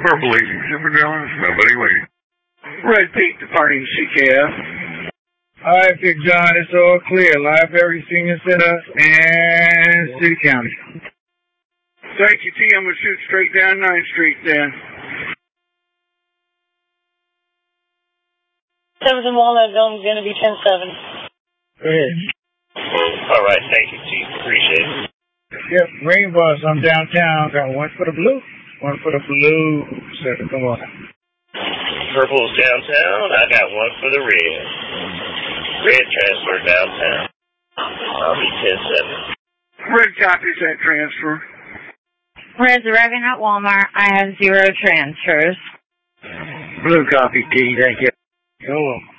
verbally. Super Dylan, nobody waiting. Red Pete departing CKF. Alright, Big John, it's all clear. Library Senior Center and City County. Thank you, T. I'm going to shoot straight down 9th Street then. 7th and Walnut Zone is going to be 10-7. Go ahead. Alright, thank you, Chief. Appreciate it. Yep, Rainbows, I'm downtown. Got one for the blue, one for the blue. So, come on. Purple's downtown. I got one for the red. Red transfer downtown. I'll be 10-7. Red copies that transfer. Red's arriving at Walmart. I have 0 transfers. Blue copy, T. Thank you. Hello.